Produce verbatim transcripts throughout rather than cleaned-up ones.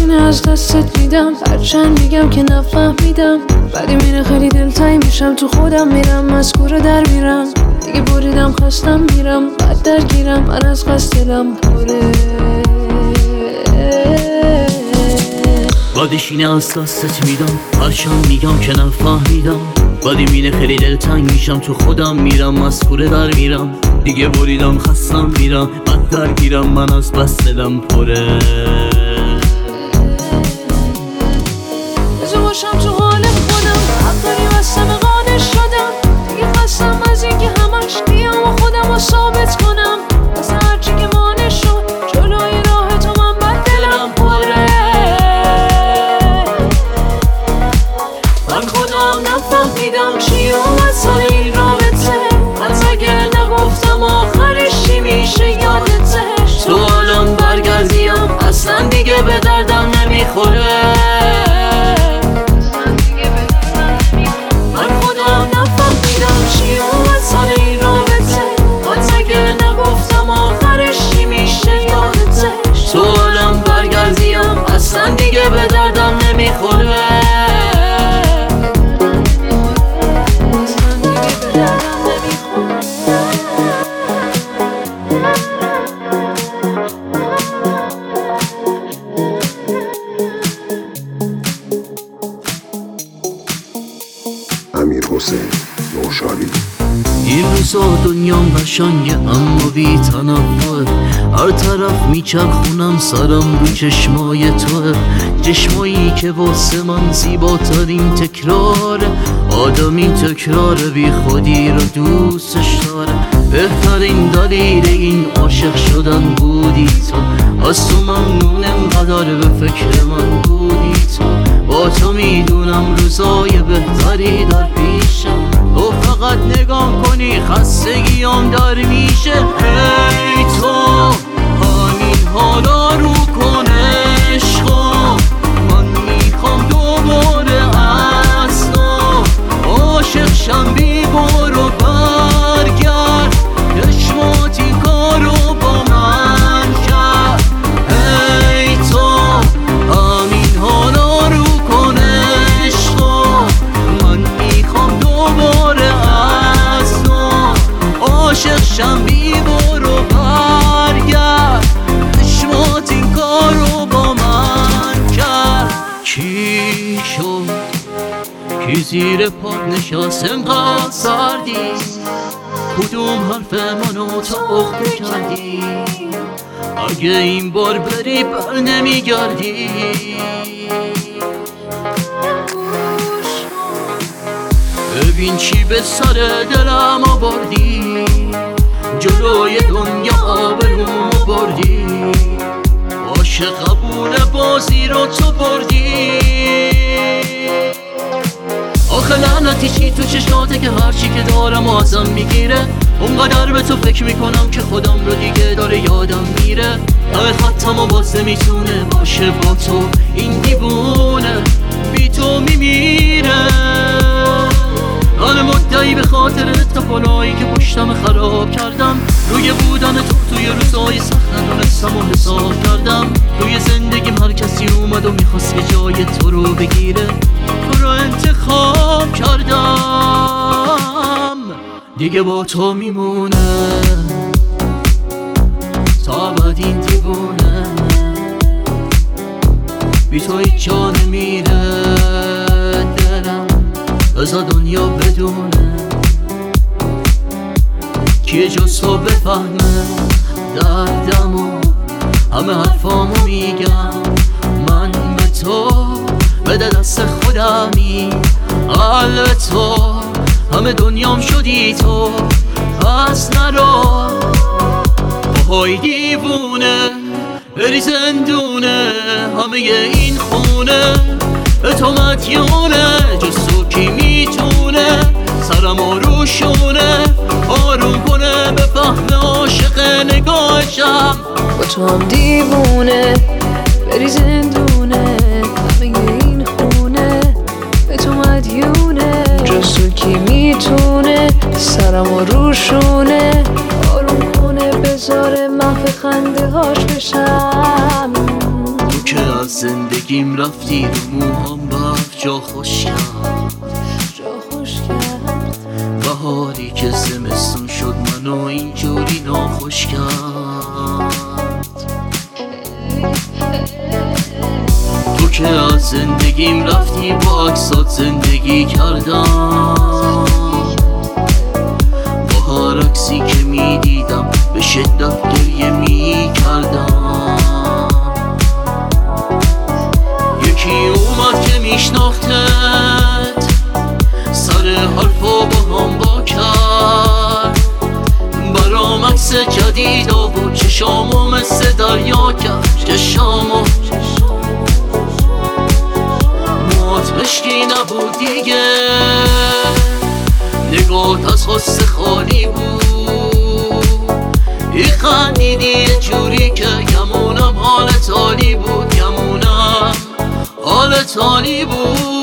سینه از دستت میدم، هرچند میگم که نفهمیدم. بعدی میره خیلی دلتنگ میشم، تو خودم میرم مسکوره در میرم. دیگه بریدم خستم میرم، بعد درگیرم من از قصد دلم پره. بعدی سینه از دستت میدم، هرچند میگم که نفهمیدم. بعدی میره خیلی دلتنگ میشم، تو خودم میرم مسکوره در میرم. دیگه بریدم خستم میرم، بعد درگیرم من از بس دلم پره. بذار باشم تو حال خودم، حق داری بستم قانع شدم. دیگه خستم از این که همش بیام و خودم رو ثابت کنم. از هرچی که مانع شد جلوی راه تو من بد دلم پره. من خودم نفهمیدم چی اومد سر این رابطه. حتی اگر نگفتم آخرش چی میشه یادته. تو الان برگردیم اصلا دیگه به دردم نمیخوره. من خودم نفهمیدم چی اومد سر این رابطه. حتی اگر نگفتم آخرش چی میشه یادته. تو الان برگردیم اصلا دیگه به دردم نمیخوره. امیر حسین نوشاری. این روزا دنیام قشنگه اما بی تنوعه. هر طرف میچرخونم سرم رو چشمای توه. چشمایی که واسه من زیباترین تکراره. آدمی تکرار بی خودی رو دوستش داره. بهترین دلیل این عاشق شدن بودی تو. از تو ممنون انقدر به فکر من بودی تو. با تو میدونم روزای بهتری در پیشم. تو فقط نگاه کنی خستگیام در میشه. ای تو همین حالا رو کن عشقا. من میخوام دوباره از تو عاشق شم. بی برو برگرد چشمات این کارو با من کرد. ای تو همین حالا رو کن عشقا. من میخوام دوباره از تو عاشق شم. بی برو برگرد چشمات این کارو با من کرد. چی شد کی زیر پات نشست انقدر سردی؟ کدوم حرف منو تو اخته کردی؟ اگه این بار بری بر نمیگردی. ببین چی به سر دلم آوردی. جلوی دنیا آبرومو بردی. عاشق قبول بازی رو تو بردی. آخه لعنتی چی تو چشماته که هرچی که دارم و ازم میگیره. اونقدر به تو فکر میکنم که خودم رو دیگه داره یادم میره. ته خطم و باز نمیتونه باشه با تو این دیوونه. بی تو میمیره. من مدعی به خاطر اتفاقایی که پشتم خراب کردم. روی بودن تو توی روزای سخت ندونستم و حساب کردم. توی زندگیم هر کسی اومد و میخواست که جای تو رو بگیره. تو رو انتخاب کردم دیگه با تو میمونه. تا بعد این دیوونه بی تو هیچ جا نمیره دلم. بذار دنیا بدونه کیه جز تو بفهمه دردمو. همه حرفامو میگم من به تو، بده دست خودمی. قلب تو همه دنیام شدی تو. پس نرو پاهای دیوونه بری زندونه. همه این خونه به تو مدیونه. جز تو کی میتونه سرمو روشونه. آروم کنه به فهم عاشق نگاهشم. با تو هم دیوونه بری زندونه. همه این خونه به تو مدیونه. جز تو کی میتونه سرمو روشونه. آروم کنه بذاره محو خنده هاش بشم. تو که از زندگیم رفتی رو موهام برف جا خوش کرد جا خوش کرد بهاری که زمستون شد منو اینجوری ناخوش کرد تو که از زندگیم رفتی با عکسات زندگی کردم با هر عکسی که میدیدم به شدت گریه میکردم یکی اومد که میشناختت سر حرفا با هم با کرد برام عکس جدید آورد چشامو مثل دریا کرد چشامو موات مشکی نبود دیگه نگات از حس خالی بود ای خندیدی یه جوری که گمونم حالت عالی بود گمونم حالت عالی بود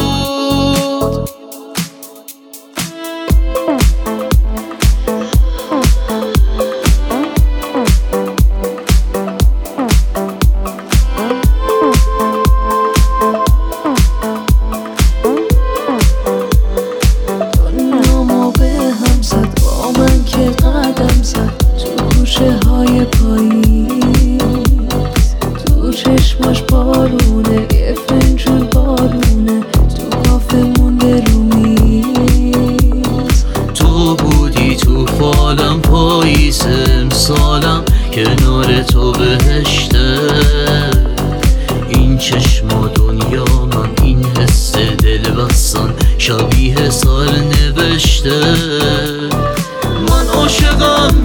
های پاییز تو چشماش بارونه یه فنجون بارونه تو کافه مونده رو میز تو بودی تو فالم پاییز امسالم کنار تو بهشته این چشم و دنیا من این حس دل بستن شبیه سال نوشته من عاشقم